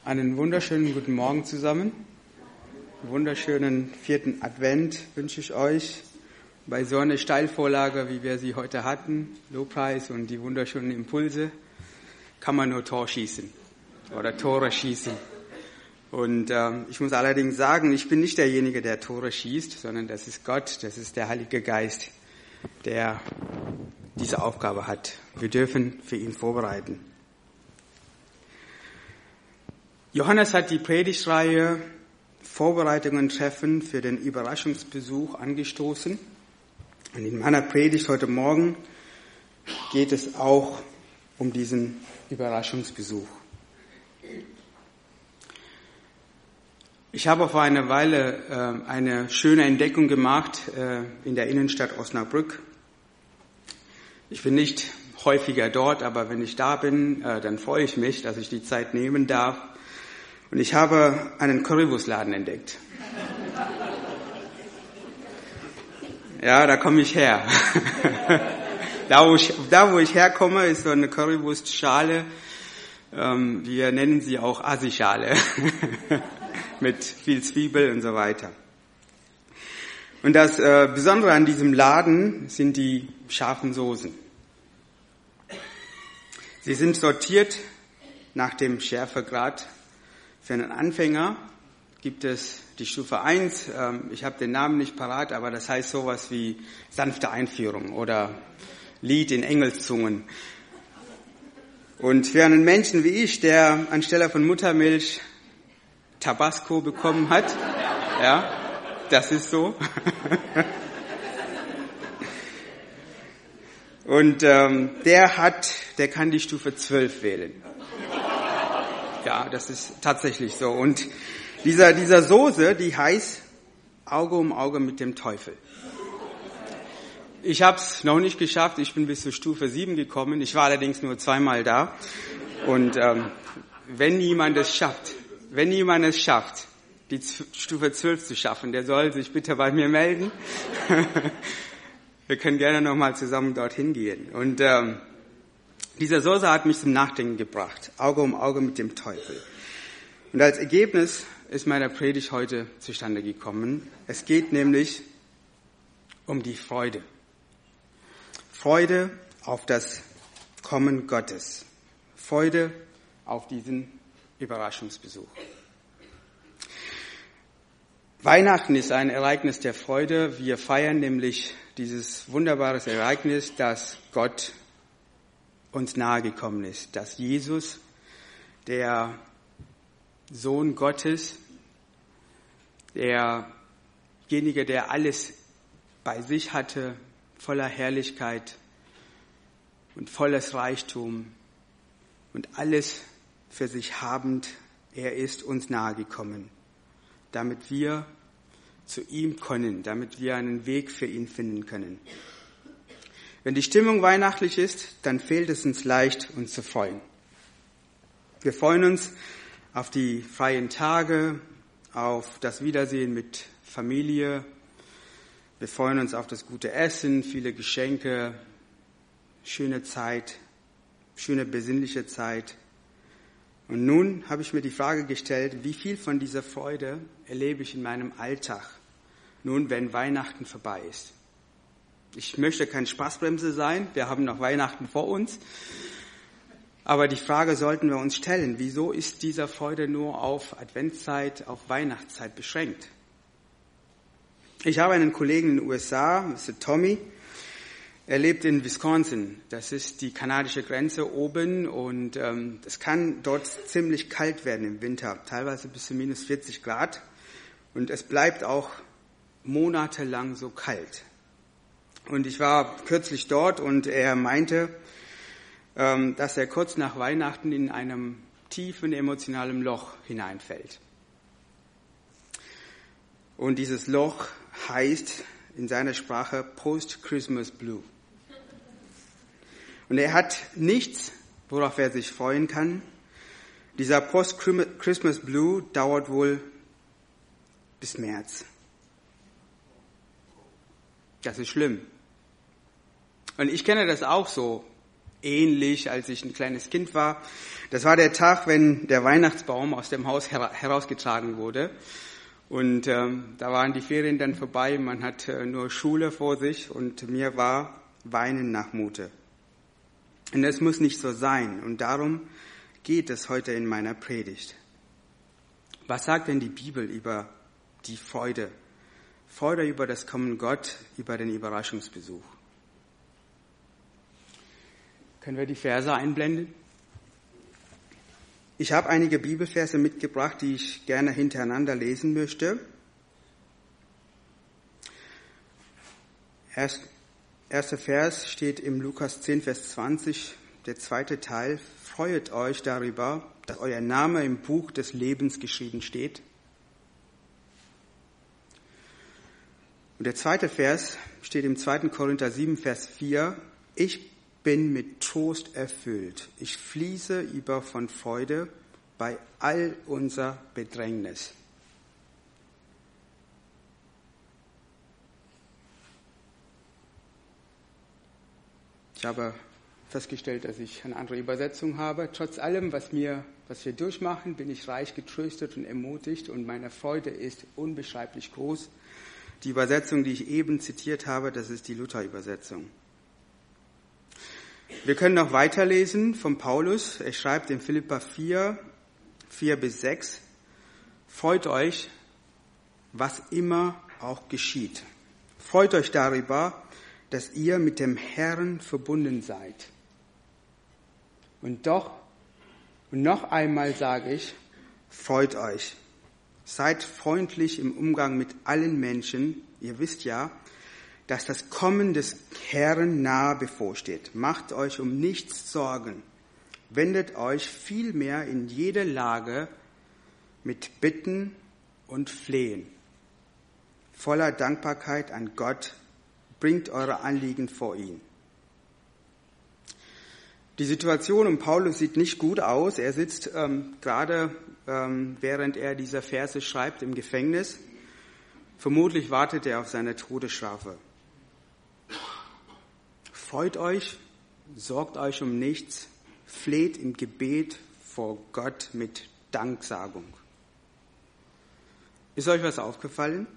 Einen wunderschönen guten Morgen zusammen. Einen wunderschönen 4. Advent wünsche ich euch. Bei so einer Steilvorlage, wie wir sie heute hatten, Lobpreis und die wunderschönen Impulse, kann man nur Tore schießen. Und ich muss allerdings sagen, ich bin nicht derjenige, der Tore schießt, sondern das ist Gott, das ist der Heilige Geist, der diese Aufgabe hat. Wir dürfen für ihn vorbereiten. Johannes hat die Predigtreihe Vorbereitungen treffen für den Überraschungsbesuch angestoßen. Und in meiner Predigt heute Morgen geht es auch um diesen Überraschungsbesuch. Ich habe vor einer Weile eine schöne Entdeckung gemacht in der Innenstadt Osnabrück. Ich bin nicht häufiger dort, aber wenn ich da bin, dann freue ich mich, dass ich die Zeit nehmen darf. Und ich habe einen Currywurstladen entdeckt. Ja, da komme ich her. Da, wo ich herkomme, ist so eine Currywurstschale. Wir nennen sie auch Assi-Schale. Mit viel Zwiebel und so weiter. Und das Besondere an diesem Laden sind die scharfen Soßen. Sie sind sortiert nach dem Schärfegrad. Für einen Anfänger gibt es die Stufe 1, ich habe den Namen nicht parat, aber das heißt sowas wie sanfte Einführung oder Lied in Engelszungen. Und für einen Menschen wie ich, der anstelle von Muttermilch Tabasco bekommen hat, ja, das ist so. Und der kann die Stufe 12 wählen. Ja, das ist tatsächlich so. Und dieser Soße, die heißt Auge um Auge mit dem Teufel. Ich habe es noch nicht geschafft. Ich bin bis zur Stufe 7 gekommen. Ich war allerdings nur 2-mal da. Und wenn jemand es schafft, die Stufe 12 zu schaffen, der soll sich bitte bei mir melden. Wir können gerne nochmal zusammen dorthin gehen. Und diese Soße hat mich zum Nachdenken gebracht. Auge um Auge mit dem Teufel. Und als Ergebnis ist meine Predigt heute zustande gekommen. Es geht nämlich um die Freude. Freude auf das Kommen Gottes. Freude auf diesen Überraschungsbesuch. Weihnachten ist ein Ereignis der Freude. Wir feiern nämlich dieses wunderbare Ereignis, dass Gott uns nahegekommen ist, dass Jesus, der Sohn Gottes, derjenige, der alles bei sich hatte, voller Herrlichkeit und volles Reichtum und alles für sich habend, er ist uns nahegekommen, damit wir zu ihm können, damit wir einen Weg für ihn finden können. Wenn die Stimmung weihnachtlich ist, dann fehlt es uns leicht, uns zu freuen. Wir freuen uns auf die freien Tage, auf das Wiedersehen mit Familie. Wir freuen uns auf das gute Essen, viele Geschenke, schöne Zeit, schöne besinnliche Zeit. Und nun habe ich mir die Frage gestellt, wie viel von dieser Freude erlebe ich in meinem Alltag, nun wenn Weihnachten vorbei ist. Ich möchte kein Spaßbremse sein, wir haben noch Weihnachten vor uns. Aber die Frage sollten wir uns stellen, wieso ist diese Freude nur auf Adventszeit, auf Weihnachtszeit beschränkt? Ich habe einen Kollegen in den USA, Mr. Tommy, er lebt in Wisconsin, das ist die kanadische Grenze oben und es kann dort ziemlich kalt werden im Winter, teilweise bis zu minus 40 Grad und es bleibt auch monatelang so kalt. Und ich war kürzlich dort und er meinte, dass er kurz nach Weihnachten in einem tiefen emotionalen Loch hineinfällt. Und dieses Loch heißt in seiner Sprache Post-Christmas Blue. Und er hat nichts, worauf er sich freuen kann. Dieser Post-Christmas Blue dauert wohl bis März. Das ist schlimm. Und ich kenne das auch so. ähnlich, als ich ein kleines Kind war. Das war der Tag, wenn der Weihnachtsbaum aus dem Haus herausgetragen wurde. Und da waren die Ferien dann vorbei, man hat nur Schule vor sich und mir war Weinen nach Mute. Und es muss nicht so sein und darum geht es heute in meiner Predigt. Was sagt denn die Bibel über die Freude? Freude über das Kommen Gott, über den Überraschungsbesuch. Können wir die Verse einblenden? Ich habe einige Bibelverse mitgebracht, die ich gerne hintereinander lesen möchte. Erster Vers steht im Lukas 10, Vers 20, der zweite Teil. Freut euch darüber, dass euer Name im Buch des Lebens geschrieben steht. Und der zweite Vers steht im 2. Korinther 7, Vers 4. Ich bin mit Trost erfüllt. Ich fließe über von Freude bei all unser Bedrängnis. Ich habe festgestellt, dass ich eine andere Übersetzung habe. Trotz allem, was wir durchmachen, bin ich reich getröstet und ermutigt und meine Freude ist unbeschreiblich groß. Die Übersetzung, die ich eben zitiert habe, das ist die Luther-Übersetzung. Wir können noch weiterlesen von Paulus. Er schreibt in Philipper 4, 4-6, freut euch, was immer auch geschieht. Freut euch darüber, dass ihr mit dem Herrn verbunden seid. Und noch einmal sage ich, freut euch. Seid freundlich im Umgang mit allen Menschen. Ihr wisst ja, dass das Kommen des Herrn nahe bevorsteht. Macht euch um nichts Sorgen. Wendet euch vielmehr in jeder Lage mit Bitten und Flehen. Voller Dankbarkeit an Gott, bringt eure Anliegen vor ihn. Die Situation um Paulus sieht nicht gut aus. Er sitzt gerade, während er diese Verse schreibt, im Gefängnis. Vermutlich wartet er auf seine Todesstrafe. Freut euch, sorgt euch um nichts, fleht im Gebet vor Gott mit Danksagung. Ist euch was aufgefallen?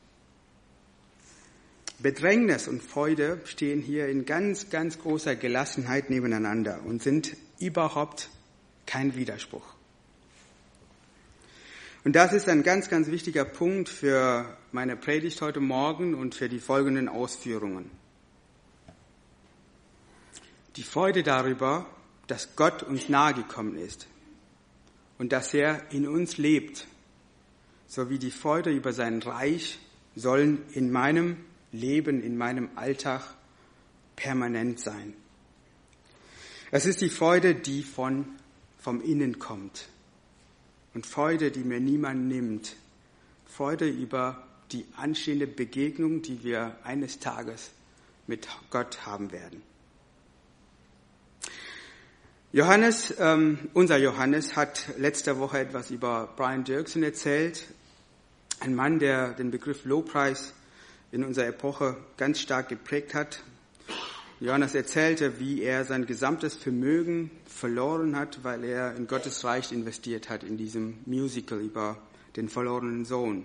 Bedrängnis und Freude stehen hier in ganz, ganz großer Gelassenheit nebeneinander und sind überhaupt kein Widerspruch. Und das ist ein ganz, ganz wichtiger Punkt für meine Predigt heute Morgen und für die folgenden Ausführungen. Die Freude darüber, dass Gott uns nahegekommen ist und dass er in uns lebt, sowie die Freude über sein Reich sollen in meinem Leben, in meinem Alltag permanent sein. Es ist die Freude, die vom Innen kommt und Freude, die mir niemand nimmt. Freude über die anstehende Begegnung, die wir eines Tages mit Gott haben werden. Unser Johannes hat letzte Woche etwas über Brian Dirksen erzählt. Ein Mann, der den Begriff Lobpreis in unserer Epoche ganz stark geprägt hat. Johannes erzählte, wie er sein gesamtes Vermögen verloren hat, weil er in Gottes Reich investiert hat, in diesem Musical über den verlorenen Sohn.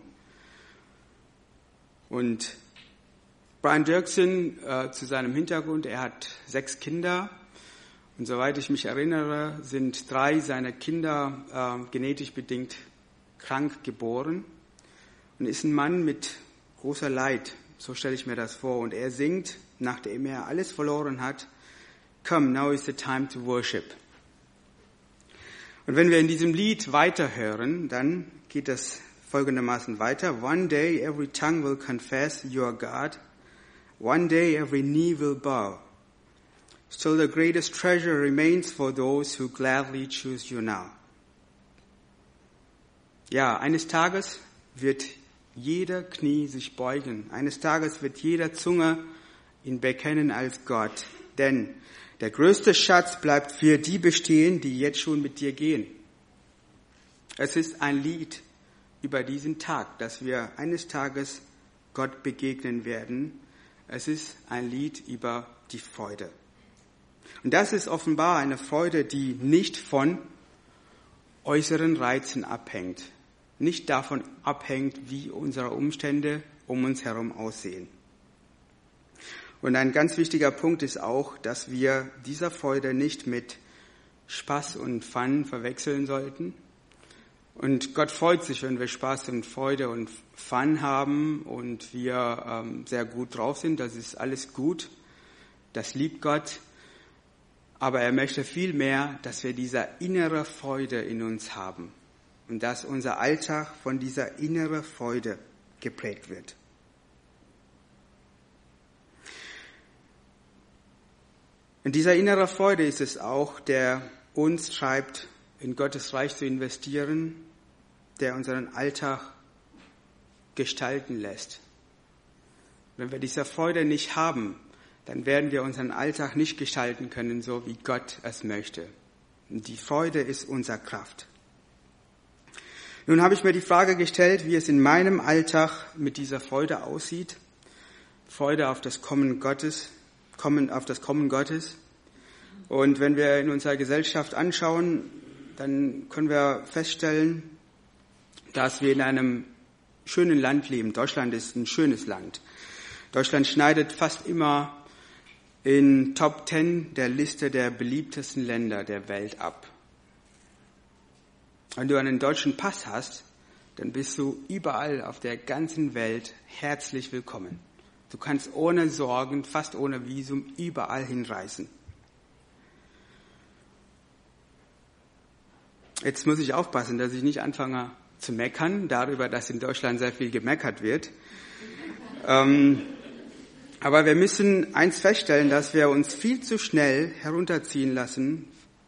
Und Brian Dirksen, zu seinem Hintergrund, er hat 6 Kinder. Und soweit ich mich erinnere, sind 3 seiner Kinder genetisch bedingt krank geboren. Und ist ein Mann mit großer Leid, so stelle ich mir das vor. Und er singt, nachdem er alles verloren hat, Come, now is the time to worship. Und wenn wir in diesem Lied weiterhören, dann geht es folgendermaßen weiter. One day every tongue will confess you are God. One day every knee will bow. Still the greatest treasure remains for those who gladly choose you now. Ja, eines Tages wird jeder Knie sich beugen. Eines Tages wird jeder Zunge ihn bekennen als Gott. Denn der größte Schatz bleibt für die bestehen, die jetzt schon mit dir gehen. Es ist ein Lied über diesen Tag, dass wir eines Tages Gott begegnen werden. Es ist ein Lied über die Freude. Und das ist offenbar eine Freude, die nicht von äußeren Reizen abhängt, nicht davon abhängt, wie unsere Umstände um uns herum aussehen. Und ein ganz wichtiger Punkt ist auch, dass wir dieser Freude nicht mit Spaß und Fun verwechseln sollten. Und Gott freut sich, wenn wir Spaß und Freude und Fun haben und wir sehr gut drauf sind. Das ist alles gut. Das liebt Gott. Aber er möchte viel mehr, dass wir diese innere Freude in uns haben. Und dass unser Alltag von dieser inneren Freude geprägt wird. Und dieser innere Freude ist es auch, der uns treibt, in Gottes Reich zu investieren, der unseren Alltag gestalten lässt. Wenn wir diese Freude nicht haben, dann werden wir unseren Alltag nicht gestalten können, so wie Gott es möchte. Und die Freude ist unsere Kraft. Nun habe ich mir die Frage gestellt, wie es in meinem Alltag mit dieser Freude aussieht. Freude auf das Kommen Gottes. Und wenn wir in unserer Gesellschaft anschauen, dann können wir feststellen, dass wir in einem schönen Land leben. Deutschland ist ein schönes Land. Deutschland schneidet fast immer in Top 10 der Liste der beliebtesten Länder der Welt ab. Wenn du einen deutschen Pass hast, dann bist du überall auf der ganzen Welt herzlich willkommen. Du kannst ohne Sorgen, fast ohne Visum, überall hinreisen. Jetzt muss ich aufpassen, dass ich nicht anfange zu meckern darüber, dass in Deutschland sehr viel gemeckert wird. Aber wir müssen eins feststellen, dass wir uns viel zu schnell herunterziehen lassen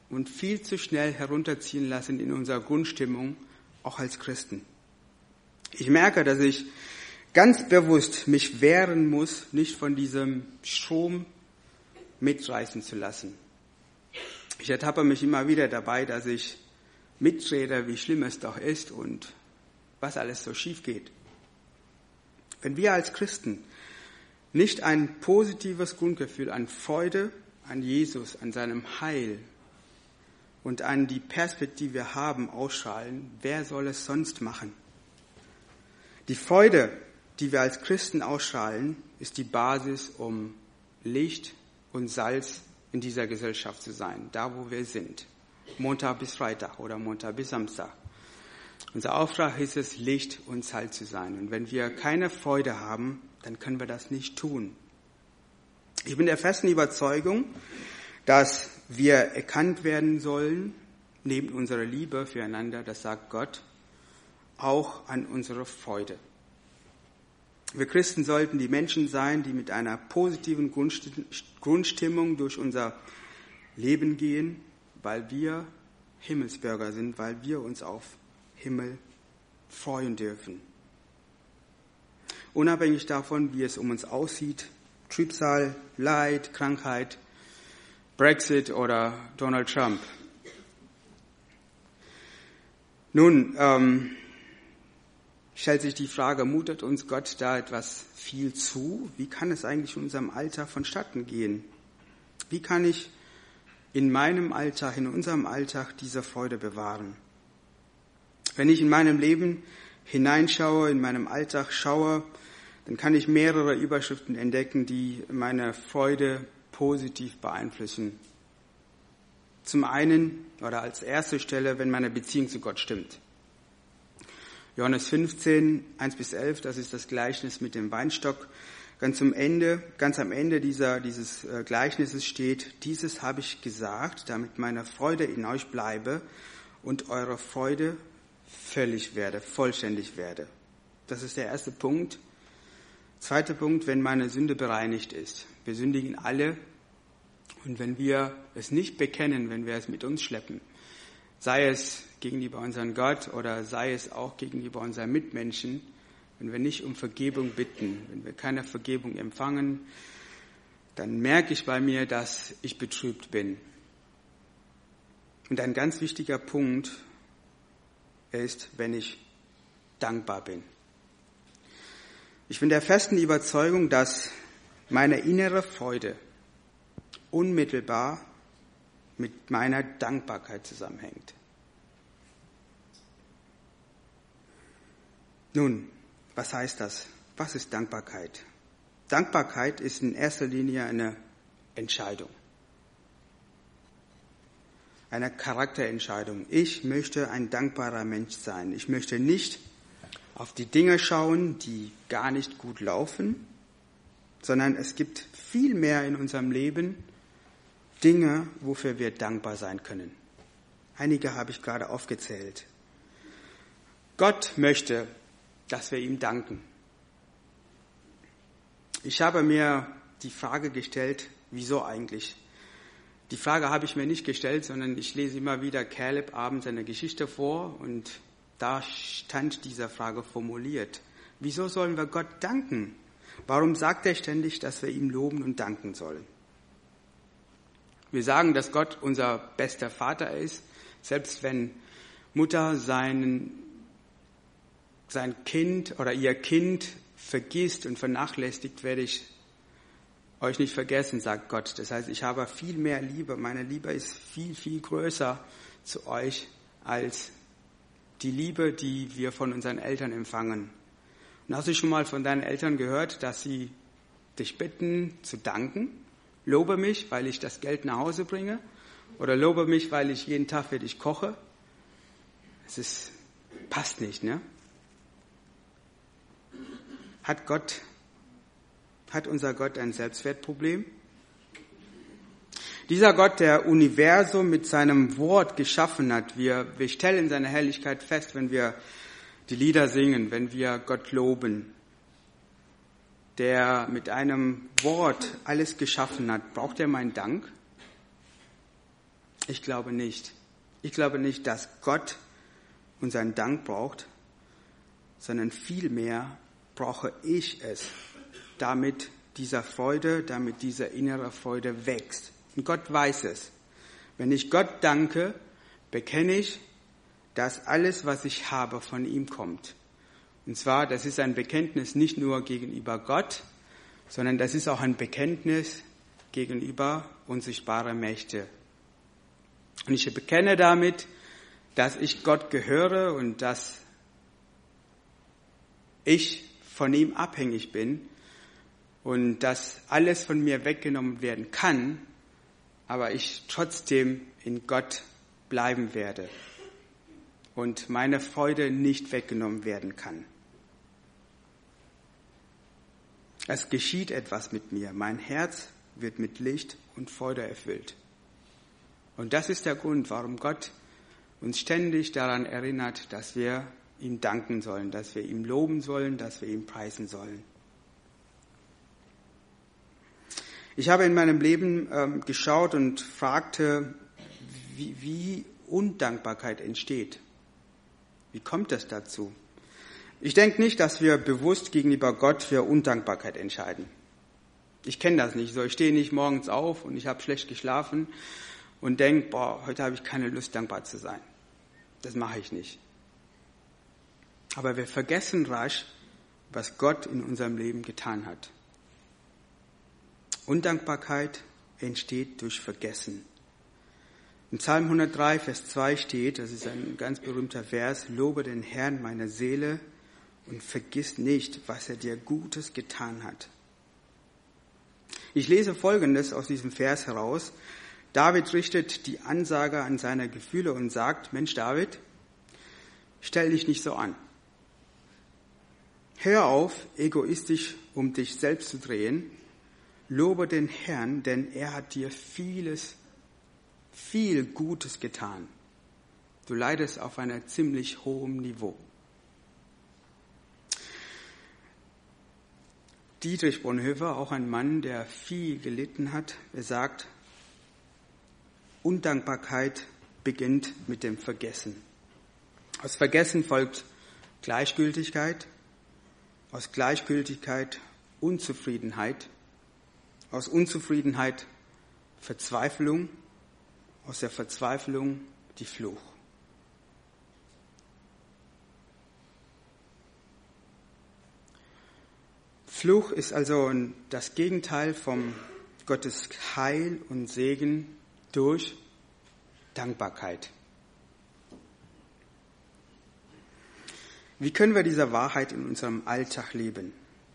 in unserer Grundstimmung, auch als Christen. Ich merke, dass ich ganz bewusst mich wehren muss, nicht von diesem Strom mitreißen zu lassen. Ich ertappe mich immer wieder dabei, dass ich mitrede, wie schlimm es doch ist und was alles so schief geht. Wenn wir als Christen nicht ein positives Grundgefühl an Freude, an Jesus, an seinem Heil und an die Perspektive wir haben ausstrahlen, wer soll es sonst machen? Die Freude, die wir als Christen ausstrahlen, ist die Basis, um Licht und Salz in dieser Gesellschaft zu sein, da wo wir sind. Montag bis Freitag oder Montag bis Samstag. Unser Auftrag ist es, Licht und Salz zu sein. Und wenn wir keine Freude haben, dann können wir das nicht tun. Ich bin der festen Überzeugung, dass wir erkannt werden sollen, neben unserer Liebe füreinander, das sagt Gott, auch an unsere Freude. Wir Christen sollten die Menschen sein, die mit einer positiven Grundstimmung durch unser Leben gehen, weil wir Himmelsbürger sind, weil wir uns auf Himmel freuen dürfen. Unabhängig davon, wie es um uns aussieht, Trübsal, Leid, Krankheit, Brexit oder Donald Trump. Nun, stellt sich die Frage, mutet uns Gott da etwas viel zu? Wie kann es eigentlich in unserem Alltag vonstatten gehen? Wie kann ich in meinem Alltag, in unserem Alltag diese Freude bewahren? Wenn ich in meinem Leben hineinschaue, in meinem Alltag schaue, dann kann ich mehrere Überschriften entdecken, die meine Freude positiv beeinflussen. Zum einen oder als erste Stelle, wenn meine Beziehung zu Gott stimmt. Johannes 15, 1-11, das ist das Gleichnis mit dem Weinstock. Ganz am Ende dieses Gleichnisses steht, dieses habe ich gesagt, damit meine Freude in euch bleibe und eure Freude vollständig werde. Das ist der erste Punkt. Zweiter Punkt, wenn meine Sünde bereinigt ist. Wir sündigen alle und wenn wir es nicht bekennen, wenn wir es mit uns schleppen, sei es gegenüber unserem Gott oder sei es auch gegenüber unseren Mitmenschen, wenn wir nicht um Vergebung bitten, wenn wir keine Vergebung empfangen, dann merke ich bei mir, dass ich betrübt bin. Und ein ganz wichtiger Punkt ist, wenn ich dankbar bin. Ich bin der festen Überzeugung, dass meine innere Freude unmittelbar mit meiner Dankbarkeit zusammenhängt. Nun, was heißt das? Was ist Dankbarkeit? Dankbarkeit ist in erster Linie eine Entscheidung. Eine Charakterentscheidung. Ich möchte ein dankbarer Mensch sein. Ich möchte nicht auf die Dinge schauen, die gar nicht gut laufen, sondern es gibt viel mehr in unserem Leben Dinge, wofür wir dankbar sein können. Einige habe ich gerade aufgezählt. Gott möchte, dass wir ihm danken. Ich habe mir die Frage gestellt, wieso eigentlich? Die Frage habe ich mir nicht gestellt, sondern ich lese immer wieder Kaleb abends eine Geschichte vor und da stand diese Frage formuliert. Wieso sollen wir Gott danken? Warum sagt er ständig, dass wir ihm loben und danken sollen? Wir sagen, dass Gott unser bester Vater ist, selbst wenn Mutter sein Kind oder ihr Kind vergisst und vernachlässigt, werde ich euch nicht vergessen, sagt Gott. Das heißt, ich habe viel mehr Liebe. Meine Liebe ist viel, viel größer zu euch als die Liebe, die wir von unseren Eltern empfangen. Und hast du schon mal von deinen Eltern gehört, dass sie dich bitten zu danken? Lobe mich, weil ich das Geld nach Hause bringe? Oder lobe mich, weil ich jeden Tag für dich koche? Passt nicht, ne? Hat unser Gott ein Selbstwertproblem? Dieser Gott, der Universum mit seinem Wort geschaffen hat, wir stellen seine Herrlichkeit fest, wenn wir die Lieder singen, wenn wir Gott loben, der mit einem Wort alles geschaffen hat, braucht er meinen Dank? Ich glaube nicht. Ich glaube nicht, dass Gott unseren Dank braucht, sondern vielmehr brauche ich es, damit diese innere Freude wächst. Und Gott weiß es. Wenn ich Gott danke, bekenne ich, dass alles, was ich habe, von ihm kommt. Und zwar, das ist ein Bekenntnis nicht nur gegenüber Gott, sondern das ist auch ein Bekenntnis gegenüber unsichtbaren Mächten. Und ich bekenne damit, dass ich Gott gehöre und dass ich von ihm abhängig bin und dass alles von mir weggenommen werden kann, aber ich trotzdem in Gott bleiben werde und meine Freude nicht weggenommen werden kann. Es geschieht etwas mit mir. Mein Herz wird mit Licht und Freude erfüllt. Und das ist der Grund, warum Gott uns ständig daran erinnert, dass wir ihm danken sollen, dass wir ihm loben sollen, dass wir ihm preisen sollen. Ich habe in meinem Leben geschaut und fragte, wie Undankbarkeit entsteht. Wie kommt es dazu? Ich denke nicht, dass wir bewusst gegenüber Gott für Undankbarkeit entscheiden. Ich kenne das nicht so. Ich stehe nicht morgens auf und ich habe schlecht geschlafen und denke, heute habe ich keine Lust, dankbar zu sein. Das mache ich nicht. Aber wir vergessen rasch, was Gott in unserem Leben getan hat. Undankbarkeit entsteht durch Vergessen. Im Psalm 103, Vers 2 steht, das ist ein ganz berühmter Vers, lobe den Herrn meine Seele und vergiss nicht, was er dir Gutes getan hat. Ich lese Folgendes aus diesem Vers heraus. David richtet die Ansage an seine Gefühle und sagt, Mensch David, stell dich nicht so an. Hör auf, egoistisch um dich selbst zu drehen. Lobe den Herrn, denn er hat dir viel Gutes getan. Du leidest auf einem ziemlich hohen Niveau. Dietrich Bonhoeffer, auch ein Mann, der viel gelitten hat, er sagt, Undankbarkeit beginnt mit dem Vergessen. Aus Vergessen folgt Gleichgültigkeit, aus Gleichgültigkeit Unzufriedenheit, aus Unzufriedenheit Verzweiflung, aus der Verzweiflung die Flucht. Fluch ist also das Gegenteil vom Gottes Heil und Segen durch Dankbarkeit. Wie können wir diese Wahrheit in unserem Alltag leben?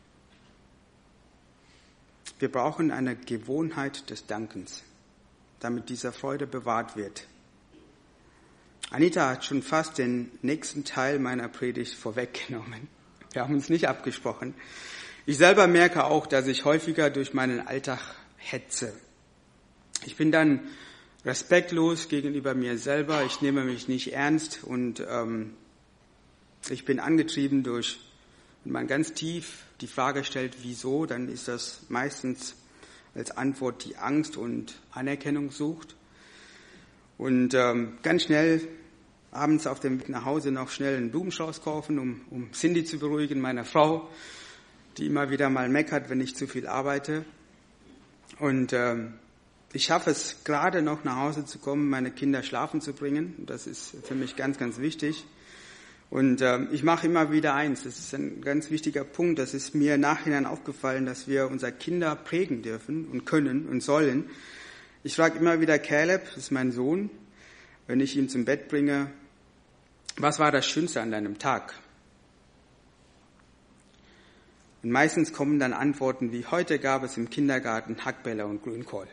Wir brauchen eine Gewohnheit des Dankens, damit diese Freude bewahrt wird. Anita hat schon fast den nächsten Teil meiner Predigt vorweggenommen. Wir haben uns nicht abgesprochen. Ich selber merke auch, dass ich häufiger durch meinen Alltag hetze. Ich bin dann respektlos gegenüber mir selber. Ich nehme mich nicht ernst und ich bin angetrieben durch, wenn man ganz tief die Frage stellt, wieso, dann ist das meistens als Antwort die Angst und Anerkennung sucht. Und ganz schnell abends auf dem Weg nach Hause noch schnell einen Blumenstrauß kaufen, um Cindy zu beruhigen, meine Frau, die immer wieder mal meckert, wenn ich zu viel arbeite. Und ich schaffe es gerade noch nach Hause zu kommen, meine Kinder schlafen zu bringen. Das ist für mich ganz, ganz wichtig. Und ich mache immer wieder eins, das ist ein ganz wichtiger Punkt, das ist mir im Nachhinein aufgefallen, dass wir unsere Kinder prägen dürfen und können und sollen. Ich frage immer wieder Caleb, das ist mein Sohn, wenn ich ihn zum Bett bringe, was war das Schönste an deinem Tag? Und meistens kommen dann Antworten wie, heute gab es im Kindergarten Hackbälle und Grünkohl.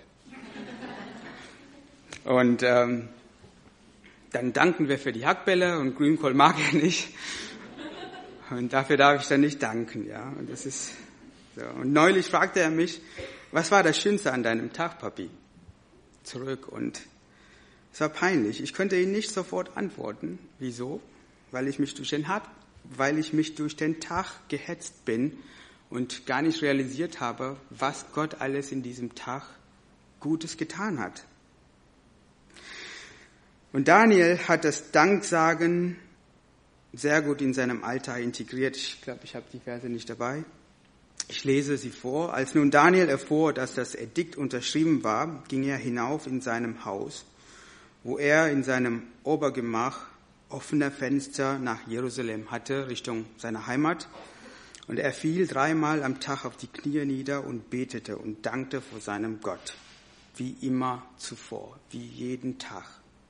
Und dann danken wir für die Hackbälle und Grünkohl mag er nicht. Und dafür darf ich dann nicht danken, ja. Und das ist so. Und neulich fragte er mich, was war das Schönste an deinem Tag, Papi? Zurück. Und es war peinlich. Ich konnte ihn nicht sofort antworten. Wieso? Weil ich mich durch den Tag gehetzt bin und gar nicht realisiert habe, was Gott alles in diesem Tag Gutes getan hat. Und Daniel hat das Danksagen sehr gut in seinem Alltag integriert. Ich glaube, ich habe die Verse nicht dabei. Ich lese sie vor. Als nun Daniel erfuhr, dass das Edikt unterschrieben war, ging er hinauf in seinem Haus, wo er in seinem Obergemach offene Fenster nach Jerusalem hatte, Richtung seiner Heimat. Und er fiel 3-mal am Tag auf die Knie nieder und betete und dankte vor seinem Gott, wie immer zuvor, wie jeden Tag.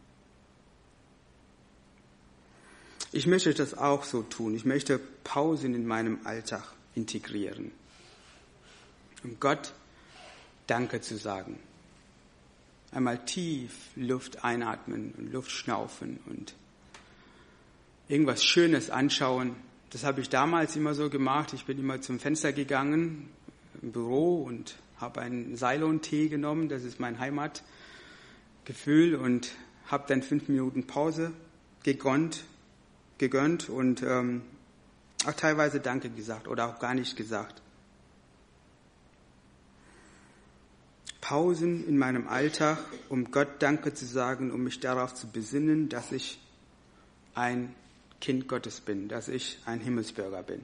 Ich möchte das auch so tun. Ich möchte Pausen in meinem Alltag integrieren, um Gott Danke zu sagen. Einmal tief Luft einatmen und Luft schnaufen und irgendwas Schönes anschauen. Das habe ich damals immer so gemacht. Ich bin immer zum Fenster gegangen im Büro und habe einen Ceylon-Tee genommen. Das ist mein Heimatgefühl und habe dann 5 Minuten Pause gegönnt und auch teilweise Danke gesagt oder auch gar nicht gesagt. Pausen in meinem Alltag, um Gott Danke zu sagen, um mich darauf zu besinnen, dass ich ein Kind Gottes bin, dass ich ein Himmelsbürger bin.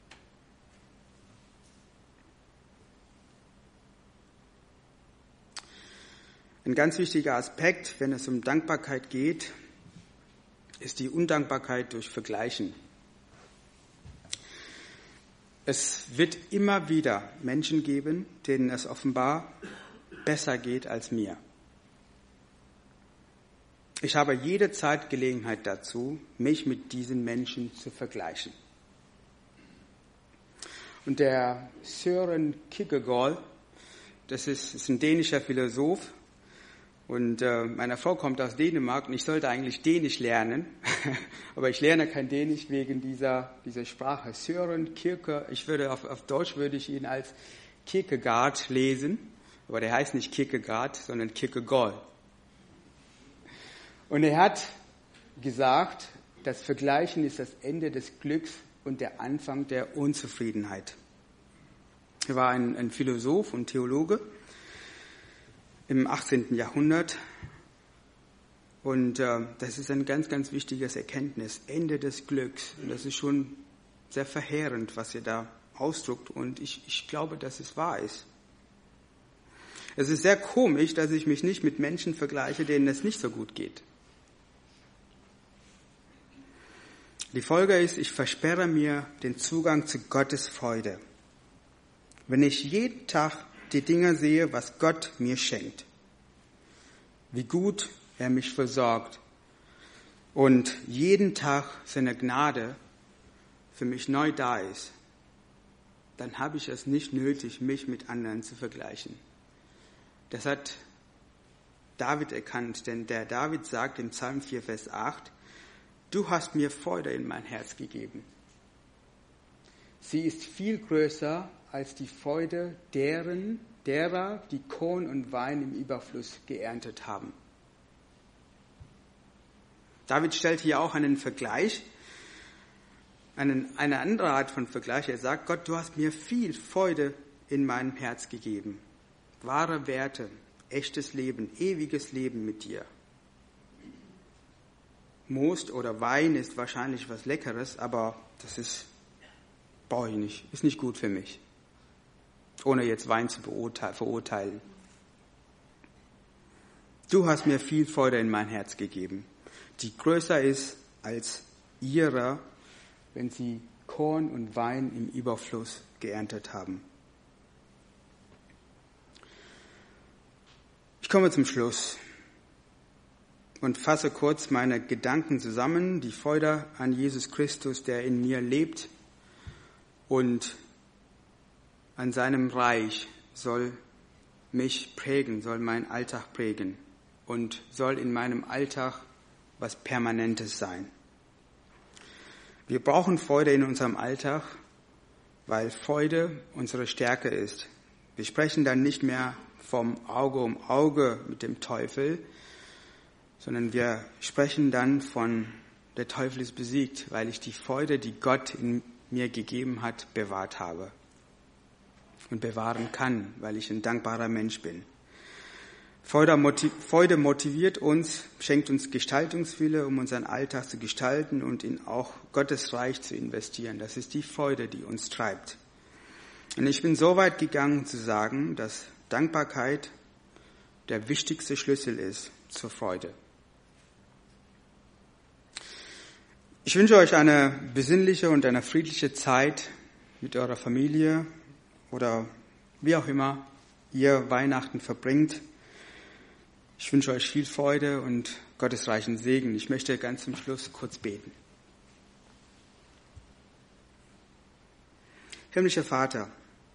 Ein ganz wichtiger Aspekt, wenn es um Dankbarkeit geht, ist die Undankbarkeit durch Vergleichen. Es wird immer wieder Menschen geben, denen es offenbar besser geht als mir. Ich habe jederzeit Gelegenheit dazu, mich mit diesen Menschen zu vergleichen. Und der Søren Kierkegaard, das ist ein dänischer Philosoph, und meine Frau kommt aus Dänemark und ich sollte eigentlich Dänisch lernen, aber ich lerne kein Dänisch wegen dieser Sprache. Søren Kierkegaard, auf Deutsch würde ich ihn als Kierkegaard lesen, aber der heißt nicht Kierkegaard, sondern Kierkegaard. Und er hat gesagt, das Vergleichen ist das Ende des Glücks und der Anfang der Unzufriedenheit. Er war ein Philosoph und Theologe im 18. Jahrhundert. Und das ist ein ganz, ganz wichtiges Erkenntnis. Ende des Glücks. Und das ist schon sehr verheerend, was er da ausdrückt. Und ich glaube, dass es wahr ist. Es ist sehr komisch, dass ich mich nicht mit Menschen vergleiche, denen es nicht so gut geht. Die Folge ist, ich versperre mir den Zugang zu Gottes Freude. Wenn ich jeden Tag die Dinge sehe, was Gott mir schenkt. Wie gut er mich versorgt und jeden Tag seine Gnade für mich neu da ist, dann habe ich es nicht nötig, mich mit anderen zu vergleichen. Das hat David erkannt, denn der David sagt im Psalm 4, Vers 8, du hast mir Freude in mein Herz gegeben. Sie ist viel größer als die Freude derer, die Korn und Wein im Überfluss geerntet haben. David stellt hier auch einen Vergleich, eine andere Art von Vergleich. Er sagt, Gott, du hast mir viel Freude in meinem Herz gegeben. Wahre Werte, echtes Leben, ewiges Leben mit dir. Most oder Wein ist wahrscheinlich was Leckeres, aber brauche ich nicht, ist nicht gut für mich. Ohne jetzt Wein zu verurteilen. Du hast mir viel Freude in mein Herz gegeben, die größer ist als ihrer, wenn sie Korn und Wein im Überfluss geerntet haben. Ich komme zum Schluss und fasse kurz meine Gedanken zusammen. Die Freude an Jesus Christus, der in mir lebt und an seinem Reich soll mich prägen, soll meinen Alltag prägen und soll in meinem Alltag was Permanentes sein. Wir brauchen Freude in unserem Alltag, weil Freude unsere Stärke ist. Wir sprechen dann nicht mehr vom Auge um Auge mit dem Teufel, sondern wir sprechen dann von, der Teufel ist besiegt, weil ich die Freude, die Gott in mir gegeben hat, bewahrt habe und bewahren kann, weil ich ein dankbarer Mensch bin. Freude motiviert uns, schenkt uns Gestaltungswille, um unseren Alltag zu gestalten und in auch Gottes Reich zu investieren. Das ist die Freude, die uns treibt. Und ich bin so weit gegangen zu sagen, dass Dankbarkeit der wichtigste Schlüssel ist zur Freude. Ich wünsche euch eine besinnliche und eine friedliche Zeit mit eurer Familie oder wie auch immer ihr Weihnachten verbringt. Ich wünsche euch viel Freude und Gottes reichen Segen. Ich möchte ganz zum Schluss kurz beten. Himmlischer Vater,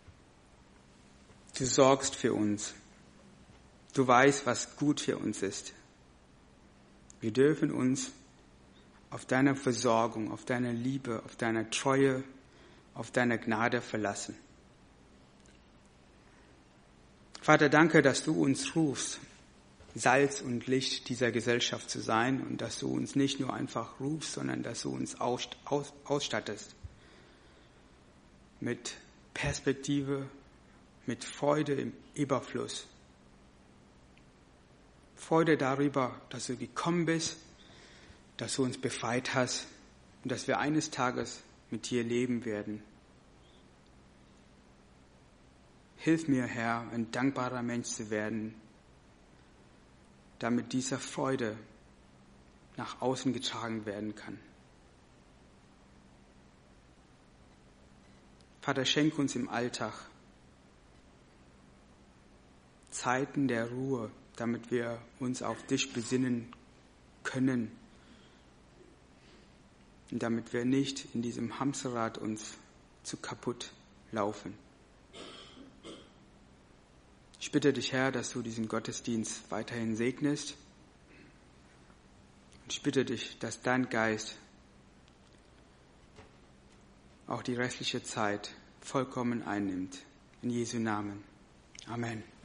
du sorgst für uns. Du weißt, was gut für uns ist. Wir dürfen uns auf deine Versorgung, auf deine Liebe, auf deine Treue, auf deine Gnade verlassen. Vater, danke, dass du uns rufst, Salz und Licht dieser Gesellschaft zu sein und dass du uns nicht nur einfach rufst, sondern dass du uns ausstattest mit Perspektive, mit Freude im Überfluss. Freude darüber, dass du gekommen bist, dass du uns befreit hast und dass wir eines Tages mit dir leben werden. Hilf mir, Herr, ein dankbarer Mensch zu werden, damit diese Freude nach außen getragen werden kann. Vater, schenk uns im Alltag Zeiten der Ruhe, damit wir uns auf dich besinnen können und damit wir nicht in diesem Hamsterrad uns zu kaputt laufen. Ich bitte dich, Herr, dass du diesen Gottesdienst weiterhin segnest. Und ich bitte dich, dass dein Geist auch die restliche Zeit vollkommen einnimmt. In Jesu Namen. Amen.